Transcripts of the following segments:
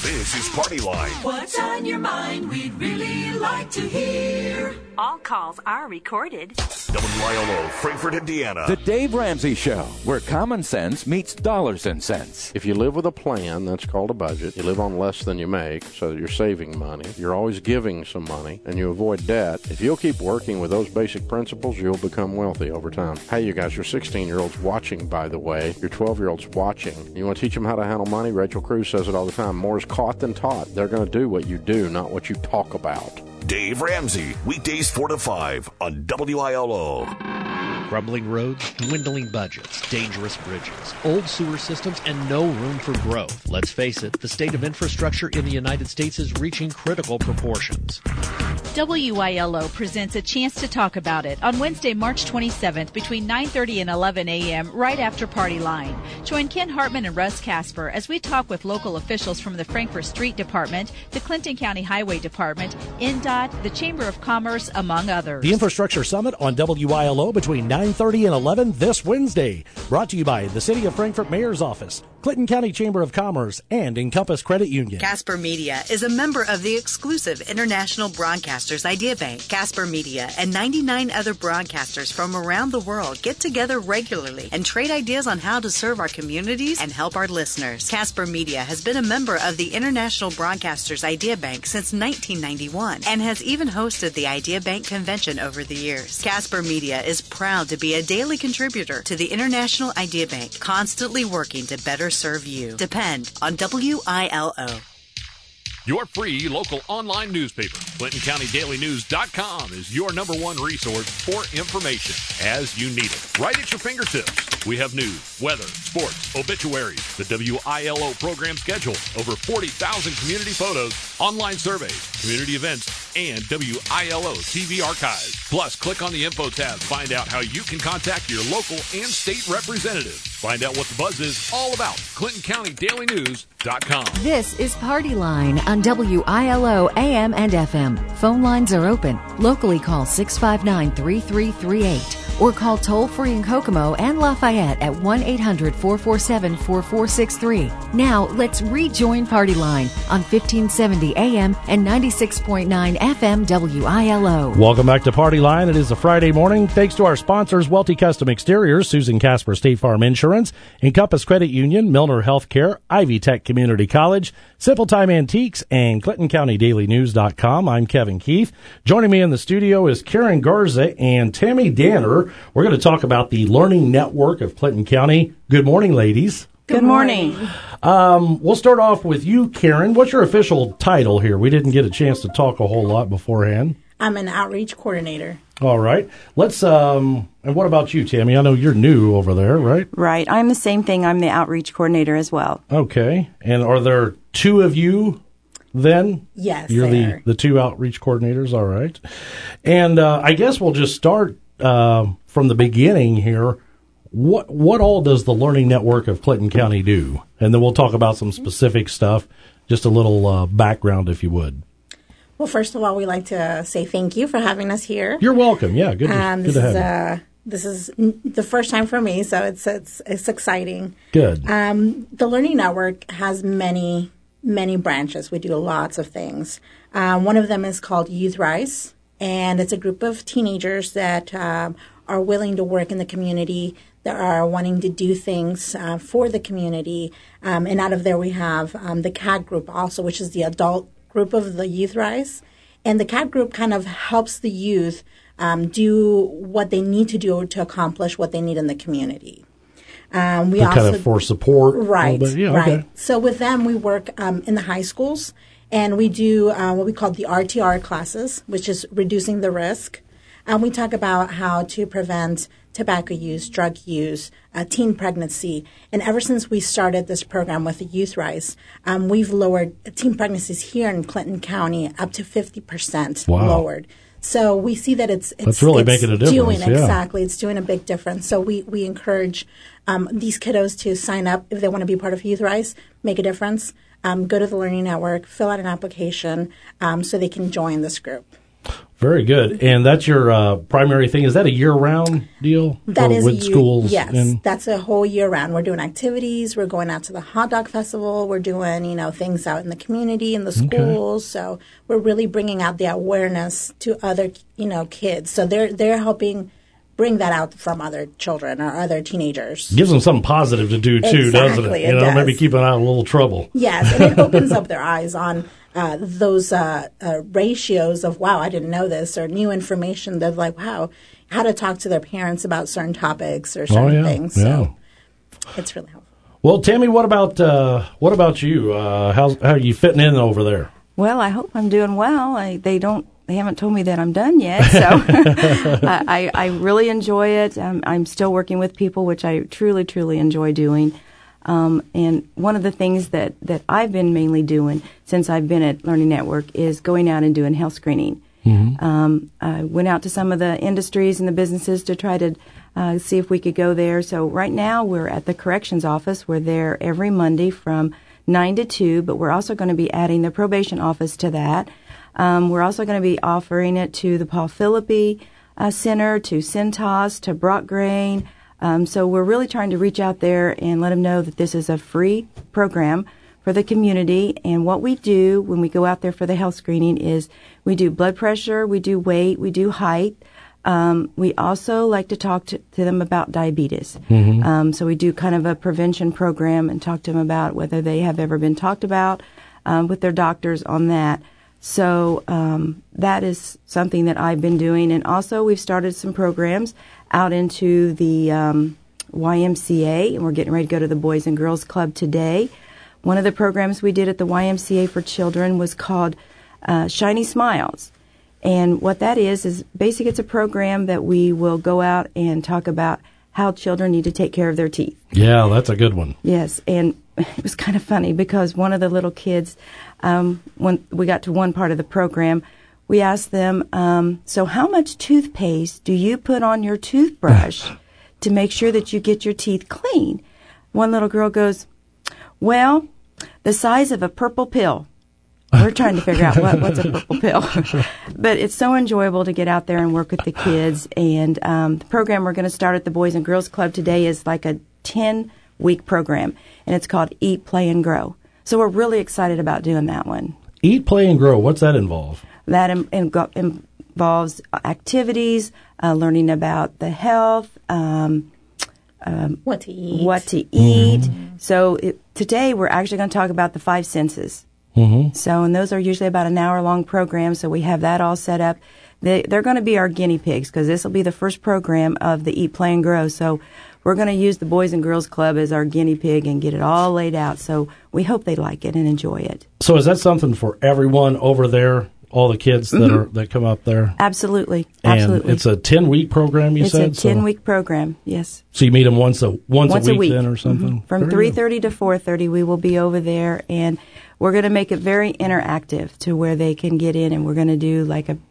This is Party Line. What's on your mind? We'd really like to hear. All calls are recorded. WILO, Frankfort, Indiana. The Dave Ramsey Show, where common sense meets dollars and cents. If you live with a plan, that's called a budget. You live on less than you make, so you're saving money. You're always giving some money, and you avoid debt. If you'll keep working with those basic principles, you'll become wealthy over time. Hey, you guys, your 16-year-old's watching, by the way. Your 12-year-old's watching. You want to teach them how to handle money? Rachel Cruz says it all the time. More is caught than taught. They're going to do what you do, not what you talk about. Dave Ramsey, weekdays 4 to 5 on WILO. Crumbling roads, dwindling budgets, dangerous bridges, old sewer systems, and no room for growth. Let's face it, the state of infrastructure in the United States is reaching critical proportions. WILO presents a chance to talk about it on Wednesday, March 27th between 9:30 and 11 a.m. right after Party Line. Join Ken Hartman and Russ Casper as we talk with local officials from the Frankfort Street Department, the Clinton County Highway Department, INDOT, the Chamber of Commerce, among others. The Infrastructure Summit on WILO between 9:30 and 11 this Wednesday. Brought to you by the City of Frankfort Mayor's Office, Clinton County Chamber of Commerce, and Encompass Credit Union. Casper Media is a member of the exclusive International Broadcasters Idea Bank. Casper Media and 99 other broadcasters from around the world get together regularly and trade ideas on how to serve our communities and help our listeners. Casper Media has been a member of the International Broadcasters Idea Bank since 1991 and has even hosted the Idea Bank Convention over the years. Casper Media is proud to be a daily contributor to the International Idea Bank, constantly working to better serve you. Depend on WILO. Your free local online newspaper, ClintonCountyDailyNews.com, is your number one resource for information as you need it. Right at your fingertips. We have news, weather, sports, obituaries, the WILO program schedule, over 40,000 community photos, online surveys, community events, and WILO TV archives. Plus, click on the info tab to find out how you can contact your local and state representatives. Find out what the buzz is all about. ClintonCountyDailyNews.com. This is Party Line on WILO AM and FM. Phone lines are open. Locally call 659-3338 or call toll-free in Kokomo and Lafayette at 1-800-447-4463. Now, let's rejoin Party Line on 1570 AM and 96.9 FM WILO. Welcome back to Party Line. It is a Friday morning. Thanks to our sponsors, Welty Custom Exteriors, Susan Casper State Farm Insurance, Encompass Credit Union, Milner Healthcare, Ivy Tech Community College, Simple Time Antiques, and ClintonCountyDailyNews.com. I'm Kevin Keith. Joining me in the studio is Karen Garza and Tammy Danner. We're going to talk about the Learning Network of Clinton County. Good morning, ladies. Good morning. We'll start off with you, Karen. What's your official title here? We didn't get a chance to talk a whole lot beforehand. I'm an outreach coordinator. All right. Let's, and what about you, Tammy? I know you're new over there, right? Right. I'm the same thing. I'm the outreach coordinator as well. Okay. And are there two of you then? Yes. You're the two outreach coordinators. All right. And I guess we'll just start from the beginning here. What all does the Learning Network of Clinton County do? And then we'll talk about some specific stuff, just a little background, if you would. Well, first of all, we'd like to say thank you for having us here. You're welcome. Yeah, good to have you. This is the first time for me, so it's exciting. Good. The Learning Network has many branches. We do lots of things. One of them is called Youth Rise, and it's a group of teenagers that are willing to work in the community, that are wanting to do things for the community. And out of there we have the CAD group also, which is the adult group of the Youth Rise. And the CAD group kind of helps the youth do what they need to do to accomplish what they need in the community. We also kind of for support. Right, yeah, right. Okay. So with them, we work in the high schools, and we do what we call the RTR classes, which is reducing the risk. We talk about how to prevent tobacco use, drug use, teen pregnancy. And ever since we started this program with the Youth Rise, we've lowered teen pregnancies here in Clinton County up to 50% lowered. So we see that it's really making a difference. Exactly. It's doing a big difference. So we encourage these kiddos to sign up if they want to be part of Youth Rise, make a difference. Go to the Learning Network, fill out an application so they can join this group. Very good. And that's your primary thing. Is that a year-round deal? That is with schools? Yes, that's a whole year round. We're doing activities. We're going out to the hot dog festival. We're doing, things out in the community, in the schools. So we're really bringing out the awareness to other, kids. So they're helping bring that out from other children or other teenagers. Gives them something positive to do, too, doesn't it? It does. Maybe keep them out of a little trouble. Yes, and it opens up their eyes on those ratios of, wow, I didn't know this, or new information that, like, wow, how to talk to their parents about certain topics or certain things. So it's really helpful. Well, Tammy, what about you? How are you fitting in over there? Well, I hope I'm doing well. They haven't told me that I'm done yet, so I really enjoy it. I'm still working with people, which I truly, truly enjoy doing. And one of the things that I've been mainly doing since I've been at Learning Network is going out and doing health screening. Mm-hmm. I went out to some of the industries and the businesses to try to see if we could go there. So right now we're at the corrections office. We're there every Monday from 9 to 2, but we're also going to be adding the probation office to that. We're also going to be offering it to the Paul Philippi Center, to Cintas, to Brock Grain. So we're really trying to reach out there and let them know that this is a free program for the community. And what we do when we go out there for the health screening is we do blood pressure, we do weight, we do height. We also like to talk to them about diabetes. Mm-hmm. So we do kind of a prevention program and talk to them about whether they have ever been talked about with their doctors on that. So that is something that I've been doing. And also we've started some programs out into the YMCA, and we're getting ready to go to the Boys and Girls Club today. One of the programs we did at the YMCA for children was called Shiny Smiles. And what that is basically it's a program that we will go out and talk about how children need to take care of their teeth. Yeah, that's a good one. Yes, and it was kind of funny because one of the little kids, when we got to one part of the program, we asked them, so how much toothpaste do you put on your toothbrush to make sure that you get your teeth clean? One little girl goes, well, the size of a purple pill. We're trying to figure out what's a purple pill. But it's so enjoyable to get out there and work with the kids. And the program we're going to start at the Boys and Girls Club today is like a 10-week program, and it's called Eat, Play, and Grow. So we're really excited about doing that one. Eat, Play, and Grow. What's that involve? That involves activities, learning about the health, what to eat. Mm-hmm. So today we're actually going to talk about the 5 senses. Mm-hmm. So, and those are usually about an hour-long program, so we have that all set up. They're going to be our guinea pigs because this will be the first program of the Eat, Play, and Grow. So we're going to use the Boys and Girls Club as our guinea pig and get it all laid out. So we hope they like it and enjoy it. So is that something for everyone over there, all the kids that come up there? Absolutely. And absolutely. It's a 10-week program, you said? It's a 10-week program, yes. So you meet them once a week then or something? Mm-hmm. From 3:30 to 4:30 we will be over there, and we're going to make it very interactive to where they can get in, and we're going to do like a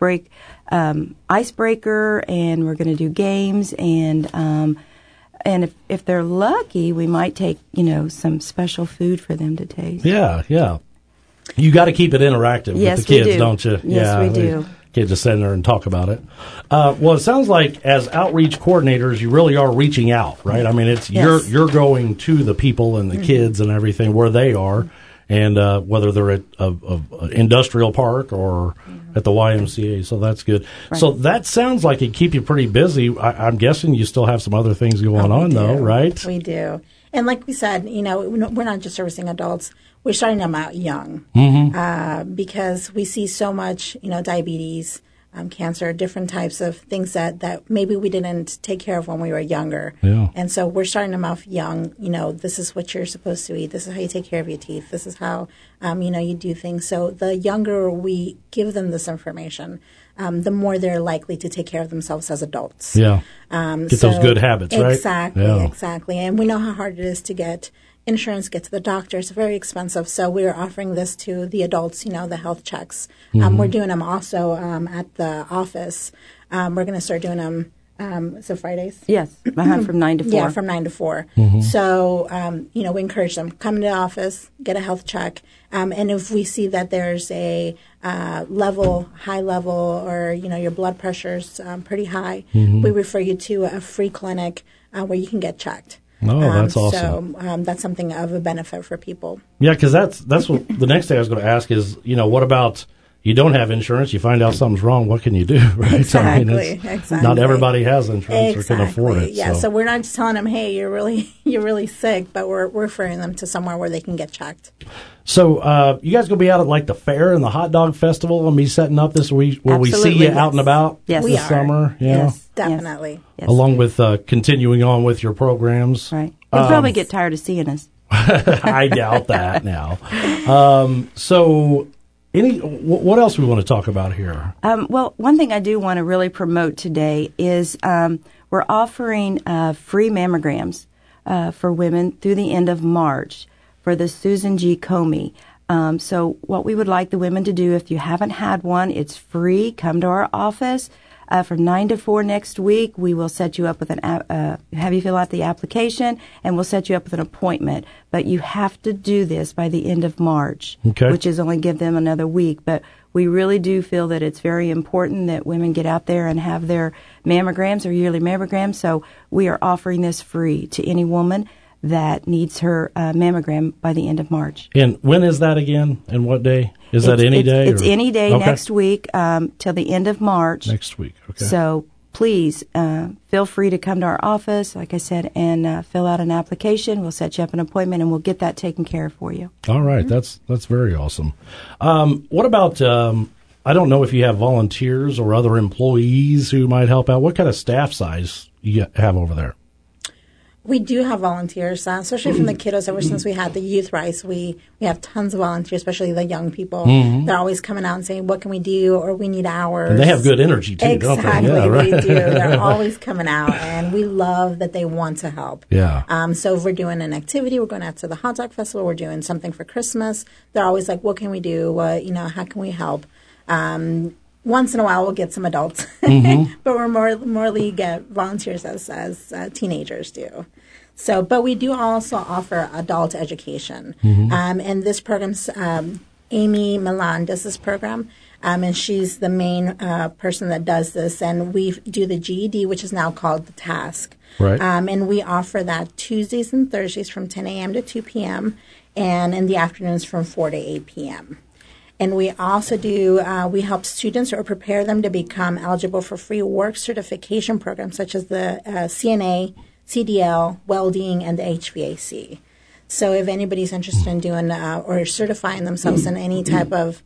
icebreaker, and we're going to do games, and if they're lucky, we might take, some special food for them to taste. Yeah. You got to keep it interactive with the kids, don't you? Yes, we do. Can't just sit there and talk about it. Well, it sounds like as outreach coordinators, you really are reaching out, right? I mean, it's you're going to the people and the kids and everything where they are, and whether they're at an industrial park or at the YMCA. So that's good. Right. So that sounds like it keep you pretty busy. I'm guessing you still have some other things going on, though, right? We do. And like we said, we're not just servicing adults. We're starting them out young because we see so much, diabetes, cancer, different types of things that maybe we didn't take care of when we were younger. Yeah. And so we're starting them off young. This is what you're supposed to eat. This is how you take care of your teeth. This is how, you do things. So the younger we give them this information, the more they're likely to take care of themselves as adults. Yeah. Get those good habits, right? Exactly. And we know how hard it is to get insurance, get to the doctor. It's very expensive. So we're offering this to the adults, the health checks. We're doing them also at the office. We're going to start doing them So Fridays? Yes, from 9 to 4. Yeah, from 9 to 4. So, we encourage them, come to the office, get a health check. And if we see that there's a high level, or, your blood pressure's pretty high, we refer you to a free clinic where you can get checked. Oh, that's awesome. So that's something of a benefit for people. Yeah, because that's what the next thing I was going to ask is, what about you don't have insurance, you find out something's wrong, what can you do, right? Exactly, exactly. Not everybody has insurance or can afford it. Yeah, so we're not just telling them, hey, you're really sick, but we're referring them to somewhere where they can get checked. So you guys going to be out at like the fair and the hot dog festival and be setting up this week? Will Absolutely, we see you out and about this summer? Yeah. Yes, definitely. Yes. Along with continuing on with your programs. Right. You'll probably get tired of seeing us. I doubt that now. So what else we want to talk about here? Well, one thing I do want to really promote today is we're offering free mammograms for women through the end of March for the Susan G. Comey. So what we would like the women to do, if you haven't had one, it's free. Come to our office. From 9 to 4 next week, we will set you up with have you fill out the application, and we'll set you up with an appointment. But you have to do this by the end of March, which is only give them another week. But we really do feel that it's very important that women get out there and have their mammograms or yearly mammograms. So we are offering this free to any woman that needs her mammogram by the end of March. And when is that again? And what day? Is that any day? It's any day next week till the end of March. Next week, okay. So please feel free to come to our office, like I said, and fill out an application. We'll set you up an appointment, and we'll get that taken care of for you. All right. That's very awesome. What about, I don't know if you have volunteers or other employees who might help out. What kind of staff size you have over there? We do have volunteers, especially from the kiddos. Ever since we had the Youth Rise, we have tons of volunteers, especially the young people. They're always coming out and saying, what can we do, or we need hours. And they have good energy, too, exactly, don't they? Yeah, right. They do. They're always coming out, and we love that they want to help. Yeah. So if we're doing an activity, we're going out to the Hot Dog Festival, we're doing something for Christmas, they're always like, what can we do? How can we help? Once in a while, we'll get some adults, but we're morely get volunteers as teenagers do. So, but we do also offer adult education, and this program's Amy Milan does this program, and she's the main person that does this. And we do the GED, which is now called the Task, right? And we offer that Tuesdays and Thursdays from 10 a.m. to 2 p.m. and in the afternoons from 4 to 8 p.m. And we also do, we help students or prepare them to become eligible for free work certification programs such as the CNA, CDL, welding, and the HVAC. So if anybody's interested in doing or certifying themselves in any type of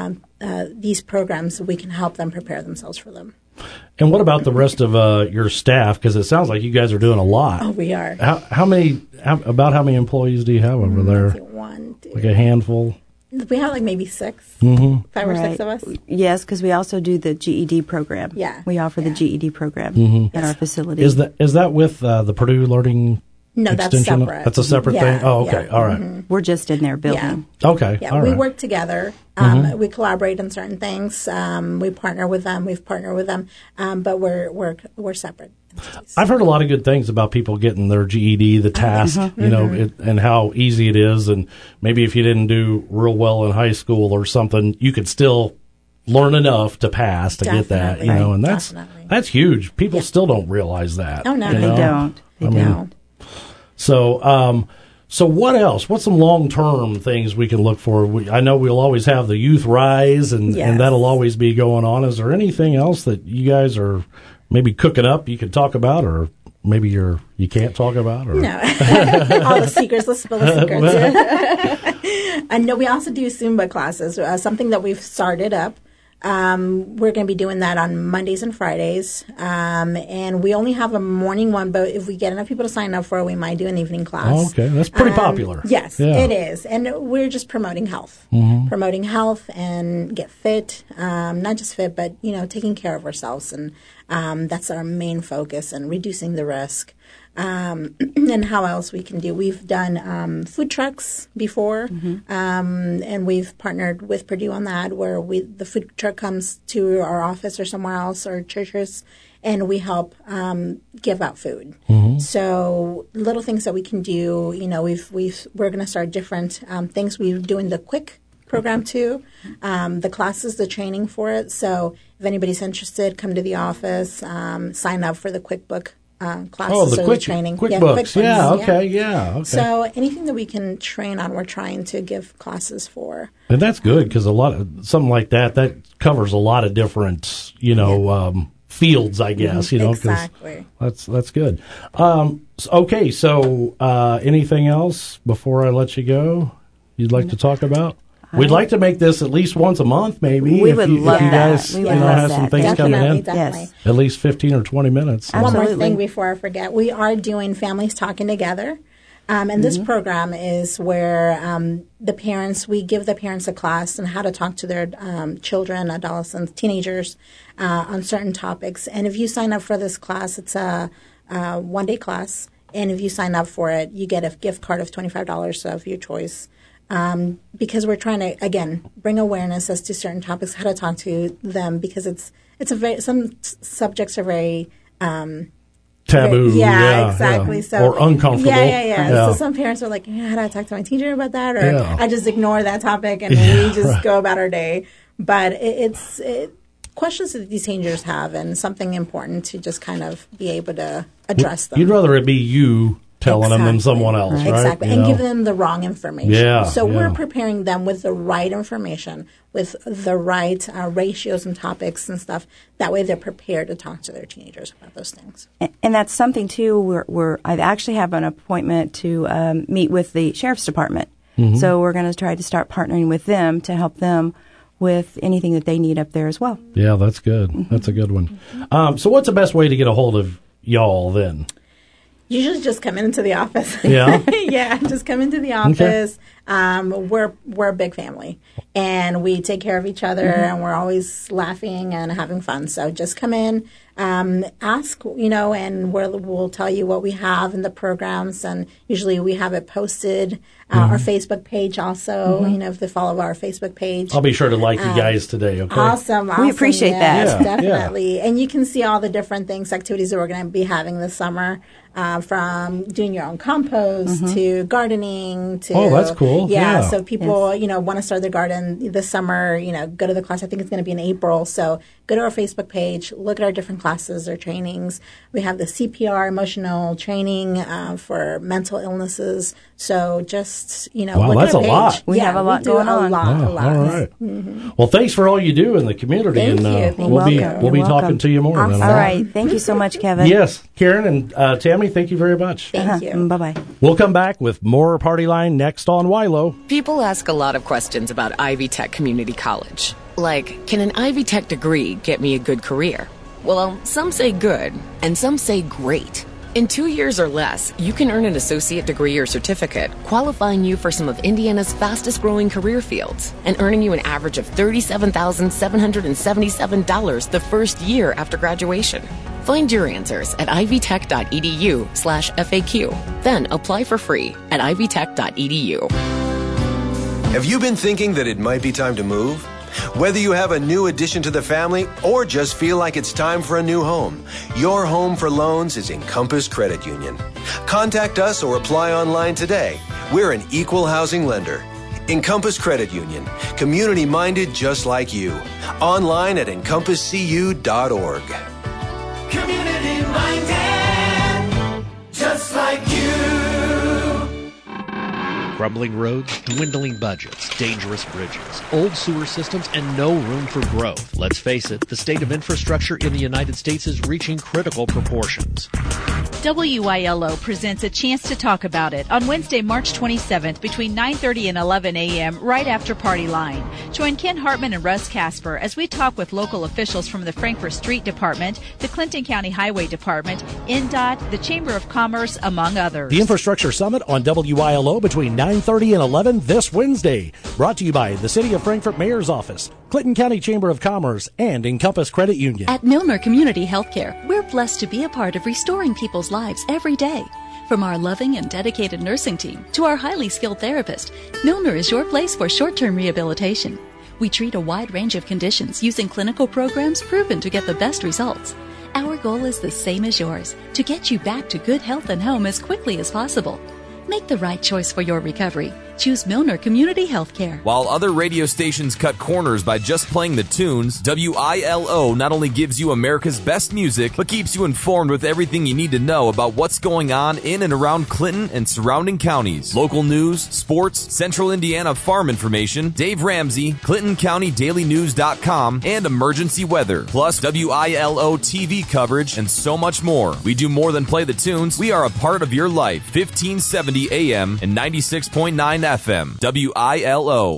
these programs, we can help them prepare themselves for them. And what about the rest of your staff? Because it sounds like you guys are doing a lot. Oh, we are. How many employees do you have over there? One, two. Like a handful? We have like maybe 6, 5 or 6 of us. Yes, because we also do the GED program. Yeah. We offer the GED program at our facility. Is that with the Purdue Learning No, Extension? that's separate. That's a separate thing? Oh, okay. All right. We're just in their building. Yeah. Okay. Yeah, all we right. work together. We collaborate on certain things. We partner with them. We've partnered with them. But we're separate. I've heard a lot of good things about people getting their GED, the task, and how easy it is. And maybe if you didn't do real well in high school or something, you could still learn enough to pass to get that, and that's huge. People still don't realize that. Oh, no, they don't. They don't. So what else? What's some long-term things we can look for? I know we'll always have the Youth Rise, and that'll always be going on. Is there anything else that you guys are maybe cooking up you could talk about, or maybe you can't talk about? Or? No. All the secrets. Let's spill the secrets. And no, we also do Zumba classes, something that we've started up. We're going to be doing that on Mondays and Fridays. And we only have a morning one, but if we get enough people to sign up for it, we might do an evening class. Oh, okay. That's pretty popular. Yes, it is. And we're just promoting health. Promoting health and get fit. Not just fit, but, taking care of ourselves. And That's our main focus, and reducing the risk. And how else we can do? We've done food trucks before, and we've partnered with Purdue on that, where the food truck comes to our office or somewhere else or churches, and we help give out food. So little things that we can do. You know, we're going to start different things. We're doing the Quick program too, the classes, the training for it. So if anybody's interested, come to the office, sign up for the QuickBook classes the or the training. QuickBooks. Okay. So anything that we can train on, we're trying to give classes for. And that's good because something like that covers a lot of different, fields, I guess. Exactly. That's good. Okay, so anything else before I let you go? You'd like to talk about? We'd like to make this at least once a month, maybe. We would love that. If you guys, We would love have some that. things coming in. Definitely. Yes. At least 15 or 20 minutes. One more thing before I forget. We are doing Families Talking Together. And this program is where we give the parents a class on how to talk to their children, adolescents, teenagers on certain topics. And if you sign up for this class, it's a one-day class. And if you sign up for it, you get a gift card of $25 of your choice. Because we're trying to, again, bring awareness as to certain topics, how to talk to them, because some subjects are very taboo. Exactly. Yeah. So, or uncomfortable. Yeah. So some parents are like, how do I talk to my teenager about that? Or I just ignore that topic and we just go about our day. But it's questions that these teenagers have, and something important to just kind of be able to address them. You'd rather it be you telling them than someone else, right? Exactly. And give them the wrong information. Yeah. So we're preparing them with the right information, with the right ratios and topics and stuff. That way they're prepared to talk to their teenagers about those things. And that's something, too, I actually have an appointment to meet with the Sheriff's Department. So we're going to try to start partnering with them to help them with anything that they need up there as well. Yeah, that's good. That's a good one. So what's the best way to get a hold of y'all then? Usually just come into the office. Yeah? Yeah, just come into the office. Okay. We're a big family, and we take care of each other, and we're always laughing and having fun. So just come in, ask, and we'll tell you what we have in the programs, and usually we have it posted. Our Facebook page also, if they follow our Facebook page. I'll be sure to like you guys today, okay? Awesome. We appreciate that. Yes, definitely. Yeah. And you can see all the different activities that we're going to be having this summer, from doing your own compost to gardening to... Oh, that's cool. Yeah, so people, want to start their garden this summer, go to the class. I think it's going to be in April. So go to our Facebook page, look at our different classes or trainings. We have the CPR, emotional training for mental illnesses. So just, wow, look that's at our a page. lot. We have a lot going on. A lot. All right. Well, thanks for all you do in the community. Thank and you. We'll be talking to you more. Awesome. Then. All right. Thank you so much, Kevin. Yes. Karen and Tammy, thank you very much. Thank you. Bye-bye. We'll come back with more Party Line next on Wilo. People ask a lot of questions about Ivy Tech Community College. Like, can an Ivy Tech degree get me a good career? Well, some say good, and some say great. In 2 years or less, you can earn an associate degree or certificate, qualifying you for some of Indiana's fastest-growing career fields, and earning you an average of $37,777 the first year after graduation. Find your answers at ivytech.edu/FAQ. Then apply for free at ivytech.edu. Have you been thinking that it might be time to move? Whether you have a new addition to the family or just feel like it's time for a new home, your home for loans is Encompass Credit Union. Contact us or apply online today. We're an equal housing lender. Encompass Credit Union, community-minded just like you. Online at encompasscu.org. Community-minded, just like you. Crumbling roads, dwindling budgets, dangerous bridges, old sewer systems, and no room for growth. Let's face it, the state of infrastructure in the United States is reaching critical proportions. WYLO presents a chance to talk about it on Wednesday, March 27th between 9:30 and 11 a.m. right after Party Line. Join Ken Hartman and Russ Casper as we talk with local officials from the Frankfort Street Department, the Clinton County Highway Department, INDOT, the Chamber of Commerce, among others. The Infrastructure Summit on WYLO between 9:30 and 11 this Wednesday. Brought to you by the City of Frankfort Mayor's Office, Clinton County Chamber of Commerce, and Encompass Credit Union. At Milner Community Healthcare, we're blessed to be a part of restoring people's lives every day. From our loving and dedicated nursing team to our highly skilled therapist, Milner is your place for short-term rehabilitation. We treat a wide range of conditions using clinical programs proven to get the best results. Our goal is the same as yours, to get you back to good health and home as quickly as possible. Make the right choice for your recovery. Choose Milner Community Healthcare. While other radio stations cut corners by just playing the tunes, WILO not only gives you America's best music, but keeps you informed with everything you need to know about what's going on in and around Clinton and surrounding counties. Local news, sports, Central Indiana farm information, Dave Ramsey, ClintonCountyDailyNews.com, and emergency weather, plus WILO TV coverage and so much more. We do more than play the tunes. We are a part of your life. 1570 AM and 96.9 FM, WILO.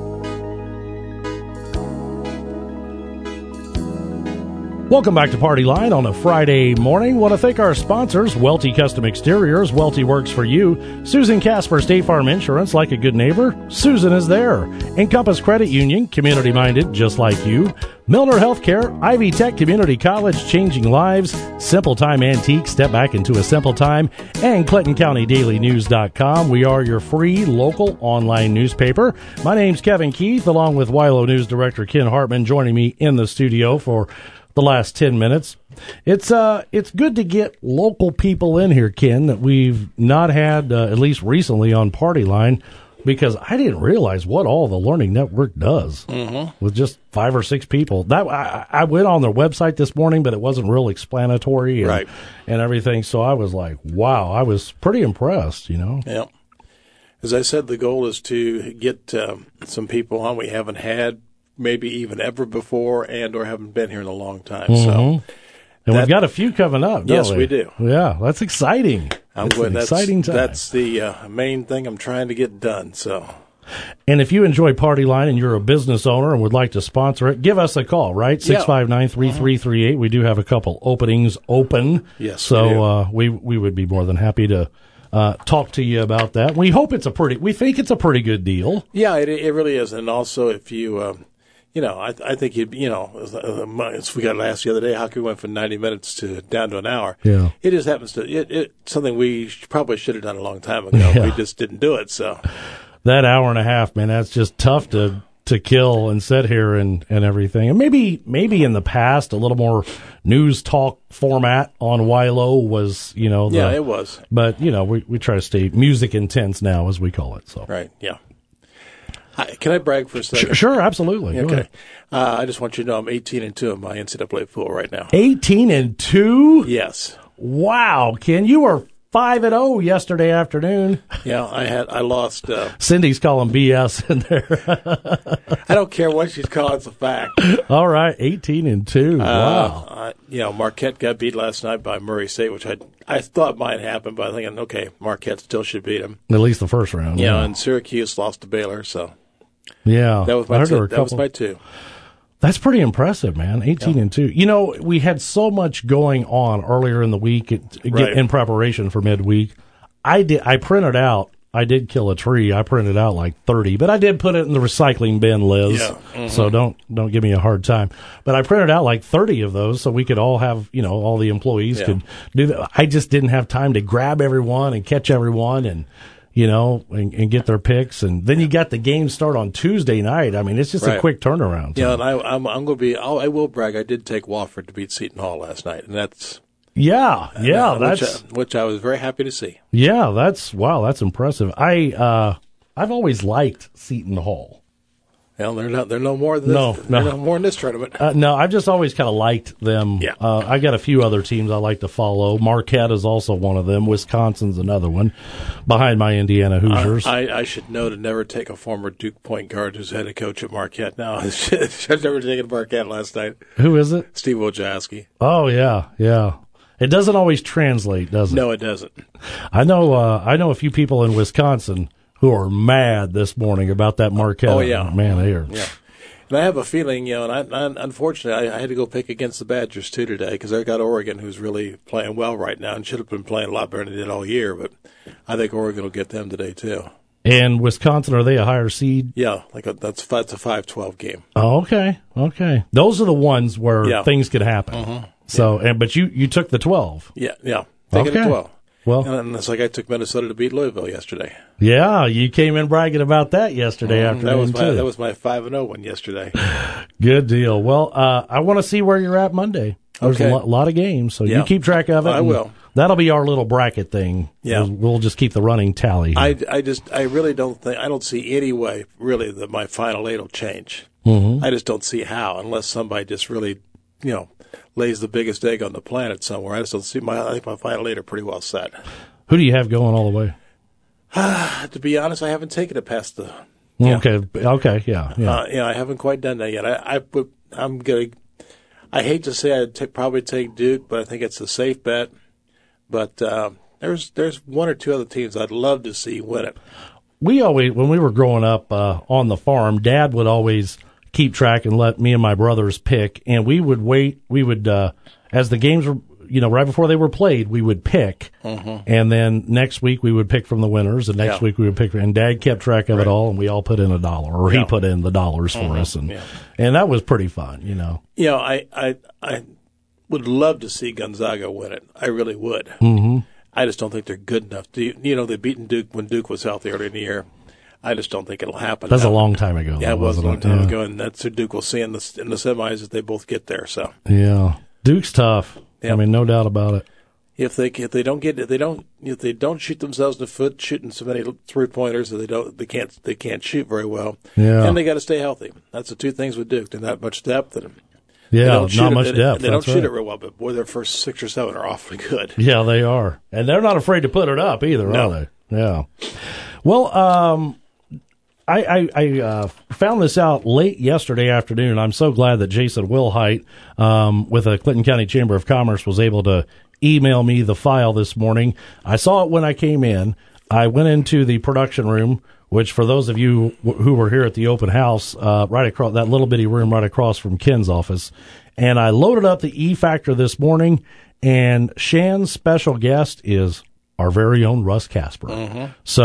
Welcome back to Party Line on a Friday morning. Want to thank our sponsors, Welty Custom Exteriors. Welty works for you. Susan Casper, State Farm Insurance, like a good neighbor. Susan is there. Encompass Credit Union, community-minded, just like you. Milner Healthcare, Ivy Tech Community College, changing lives. Simple Time Antique, step back into a simple time. And ClintonCountyDailyNews.com. We are your free local online newspaper. My name's Kevin Keith, along with WILO News Director Ken Hartman, joining me in the studio for the last 10 minutes. It's good to get local people in here, Ken, that we've not had, at least recently, on Party Line, because I didn't realize what all the Learning Network does with just 5 or 6 people. That I went on their website this morning, but it wasn't real explanatory and everything. So I was like, wow, I was pretty impressed, Yeah. As I said, the goal is to get some people on we haven't had maybe even ever before and or haven't been here in a long time. So, and we've got a few coming up, don't yes, we do. Yeah, that's exciting. It's an exciting time. That's the main thing I'm trying to get done. So, and if you enjoy Party Line and you're a business owner and would like to sponsor it, give us a call, right? 659-3338. We do have a couple openings open. Yes, so we would be more than happy to talk to you about that. We think it's a pretty good deal. Yeah, it really is. And also, if you I think we got asked the other day, hockey went from 90 minutes down to an hour. Yeah. It just happens to, it's something we probably should have done a long time ago. Yeah. We just didn't do it, so. That hour and a half, man, that's just tough to kill and sit here and everything. And maybe in the past, a little more news talk format on WILO was, yeah, it was. But, we try to stay music intense now, as we call it, so. Right, yeah. Can I brag for a second? Sure, absolutely. Okay. I just want you to know I'm 18-2 in my NCAA pool right now. 18-2? Yes. Wow, Ken, you were 5-0 yesterday afternoon. Yeah, I lost. Cindy's calling BS in there. I don't care what she's calling; it's a fact. All right, 18-2. Wow. Marquette got beat last night by Murray State, which I thought might happen, but I'm thinking, okay, Marquette still should beat them. At least the first round. Yeah, and Syracuse lost to Baylor, so. Yeah. That was my two. That was my two. That's pretty impressive, man. 18-2. We had so much going on earlier in the week in preparation for midweek. I did kill a tree. I printed out like 30, but I did put it in the recycling bin, Liz. Yeah. Mm-hmm. So don't give me a hard time. But I printed out like 30 of those so we could all have, all the employees could do that. I just didn't have time to grab everyone and catch everyone and and get their picks. And then you got the game start on Tuesday night. I mean, it's just a quick turnaround. Yeah, and I'm going to be, I will brag, I did take Wofford to beat Seton Hall last night, and that's. Which I was very happy to see. Yeah, that's impressive. I've always liked Seton Hall. Well, they're no more than this. They're no more in this tournament. No, I've just always kind of liked them. Yeah. I got a few other teams I like to follow. Marquette is also one of them. Wisconsin's another one, behind my Indiana Hoosiers. I should know to never take a former Duke point guard who's head coach at Marquette now. I should never taken Marquette last night. Who is it? Steve Wojcicki. Oh yeah. It doesn't always translate, does it? No, it doesn't. I know a few people in Wisconsin who are mad this morning about that Marquette. Oh, yeah. Man, they are. Yeah. And I have a feeling, and unfortunately, I had to go pick against the Badgers, too, today, because I got Oregon, who's really playing well right now and should have been playing a lot better than they did all year, but I think Oregon will get them today, too. And Wisconsin, are they a higher seed? Yeah, that's a 5-12 game. Oh, okay. Those are the ones where things could happen. Mm-hmm. So, but you took the 12. Yeah. Taking it 12. Well, and it's like I took Minnesota to beat Louisville yesterday. Yeah, you came in bragging about that yesterday afternoon, too. That was my 5-0 one yesterday. Good deal. Well, I want to see where you're at Monday. There's a lot of games, so you keep track of it. I will. That'll be our little bracket thing. Yeah. We'll just keep the running tally. I really don't think, I don't see any way, really, that my Final Eight will change. Mm-hmm. I just don't see how, unless somebody just really, lays the biggest egg on the planet somewhere. I just don't see I think my Final Eight are pretty well set. Who do you have going all the way? To be honest, I haven't taken it past the. Okay, yeah. I haven't quite done that yet. I hate to say I'd probably take Duke, but I think it's a safe bet. But there's one or two other teams I'd love to see win it. We always, when we were growing up on the farm, Dad would always keep track and let me and my brothers pick, and we would wait. We would, as the games were, right before they were played, we would pick, and then next week we would pick from the winners, and next week we would pick. And Dad kept track of it all, and we all put in $1, or he put in the dollars for us, and that was pretty fun. I would love to see Gonzaga win it. I really would. Mm-hmm. I just don't think they're good enough. They beaten Duke when Duke was healthy early in the year. I just don't think it'll happen. That's a long time ago. Yeah, it was a long time ago, and that's who Duke will see in the semis if they both get there. So yeah, Duke's tough. Yep. I mean, no doubt about it. If they don't shoot themselves in the foot shooting so many 3-pointers, they can't shoot very well. Yeah, and they got to stay healthy. That's the two things with Duke. They're not much depth and. Not much depth. They don't shoot it real well, but boy, their first 6 or 7 are awfully good. Yeah, they are, and they're not afraid to put it up either, are they? Yeah. Well, I found this out late yesterday afternoon. I'm so glad that Jason Wilhite with the Clinton County Chamber of Commerce was able to email me the file this morning. I saw it when I came in. I went into the production room, which for those of you who were here at the open house, right across that little bitty room right across from Ken's office, and I loaded up the E-Factor this morning, and Shan's special guest is our very own Russ Casper. Mm-hmm.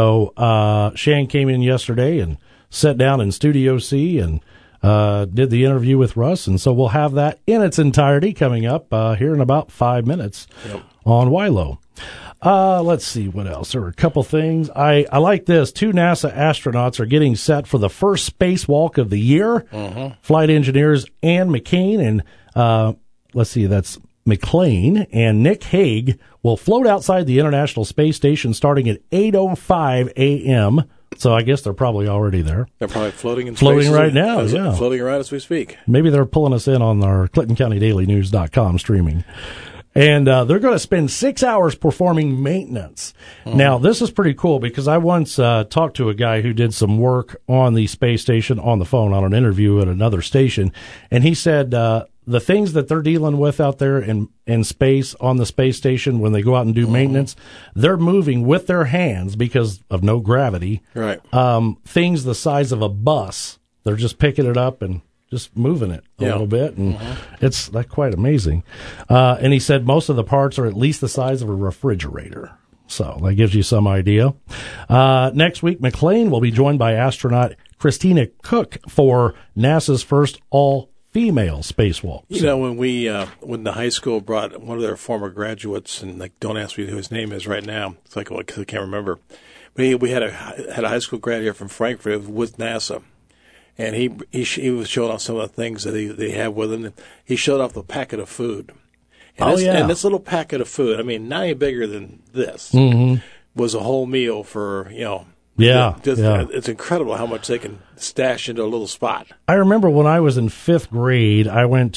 So Shan came in yesterday and sat down in Studio C and did the interview with Russ, and so we'll have that in its entirety coming up here in about 5 minutes on WILO. Let's see what else. There are a couple things. I like this. 2 NASA astronauts are getting set for the first spacewalk of the year. Mm-hmm. Flight engineers Ann McCain and let's see, that's McLean and Nick Hague will float outside the International Space Station starting at 8:05 a.m. So I guess they're probably already there. They're probably floating in floating space right now. Yeah, floating around as we speak. Maybe they're pulling us in on our ClintonCountyDailyNews.com streaming. And they're going to spend 6 hours performing maintenance. Mm-hmm. Now, this is pretty cool because I once talked to a guy who did some work on the space station on the phone on an interview at another station, and he said the things that they're dealing with out there in space on the space station when they go out and do maintenance, they're moving with their hands because of no gravity. Right. Things the size of a bus. They're just picking it up and just moving it a little bit, and it's quite amazing. And he said most of the parts are at least the size of a refrigerator. So that gives you some idea. Next week, McLean will be joined by astronaut Christina Cook for NASA's first all-female spacewalk. When the high school brought one of their former graduates, and don't ask me who his name is right now. It's because I can't remember. But we had a high school grad here from Frankfurt with NASA. And he was showing off some of the things that they have with him. He showed off the packet of food. And and this little packet of food, I mean, not any bigger than this, was a whole meal for, It's incredible how much they can stash into a little spot. I remember when I was in 5th grade, I went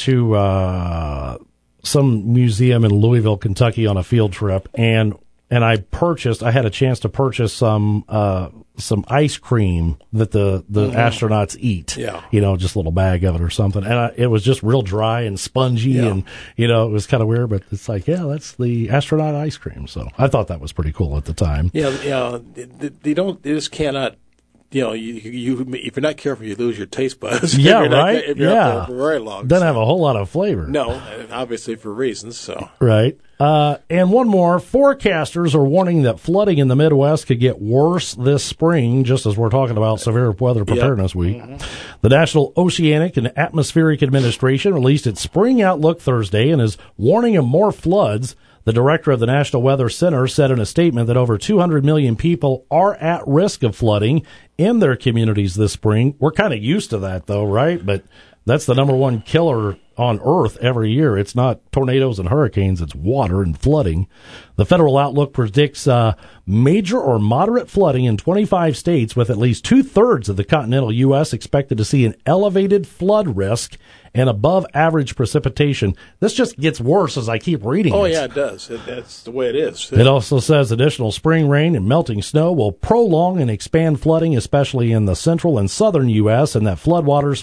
to some museum in Louisville, Kentucky on a field trip, and I had a chance to purchase some ice cream that the astronauts eat. Yeah. Just a little bag of it or something. And it was just real dry and spongy and, it was kind of weird, but it's that's the astronaut ice cream. So I thought that was pretty cool at the time. Yeah. They just cannot you know, you if you're not careful, you lose your taste buds. Yeah, if right. If you're up there for very long, doesn't have a whole lot of flavor. No, and obviously for reasons. So right. And one more. Forecasters are warning that flooding in the Midwest could get worse this spring, just as we're talking about Severe Weather Preparedness Week. The National Oceanic and Atmospheric Administration released its spring outlook Thursday and is warning of more floods. The director of the National Weather Center said in a statement that over 200 million people are at risk of flooding in their communities this spring. We're kind of used to that, though, right? But that's the number one killer on Earth every year. It's not tornadoes and hurricanes, it's water and flooding. The federal outlook predicts major or moderate flooding in 25 states, with at least 2/3 of the continental U.S. expected to see an elevated flood risk and above average precipitation. This just gets worse as I keep reading it. Oh, yeah, it does. That's the way it is. It also says additional spring rain and melting snow will prolong and expand flooding, especially in the central and southern U.S., and that floodwaters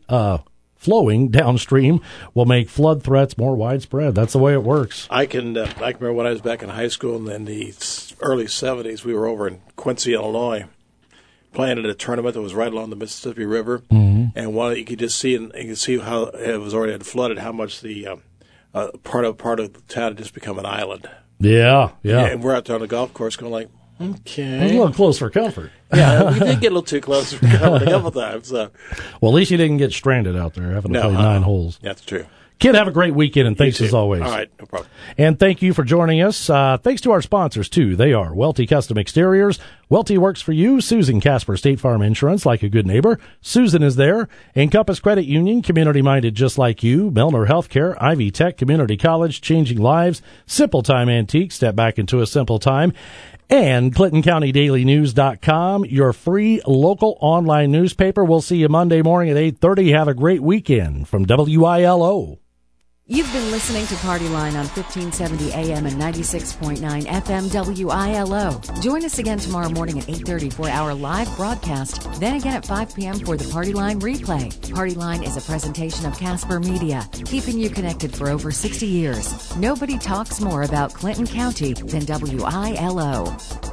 flowing downstream will make flood threats more widespread. That's the way it works. I can remember when I was back in high school in the early 70s, we were over in Quincy, Illinois, playing at a tournament that was right along the Mississippi River, and you could just see, and you could see how it was already had flooded, how much the part of the town had just become an island. Yeah. And we're out there on the golf course going like, okay. A little close for comfort. Yeah, we did get a little too close for comfort a couple times. So. Well, at least you didn't get stranded out there having to play 9 holes. That's true. Kid, have a great weekend, and thanks as always. All right, no problem. And thank you for joining us. Thanks to our sponsors, too. They are Welty Custom Exteriors. Welty works for you. Susan Casper, State Farm Insurance, like a good neighbor. Susan is there. Encompass Credit Union, community-minded just like you. Milner Healthcare, Ivy Tech Community College, changing lives. Simple Time Antique, step back into a simple time. And ClintonCountyDailyNews.com, your free local online newspaper. We'll see you Monday morning at 8:30. Have a great weekend from WILO. You've been listening to Party Line on 1570 AM and 96.9 FM WILO. Join us again tomorrow morning at 8:30 for our live broadcast. Then again at 5 p.m. for the Party Line replay. Party Line is a presentation of Casper Media, keeping you connected for over 60 years. Nobody talks more about Clinton County than WILO.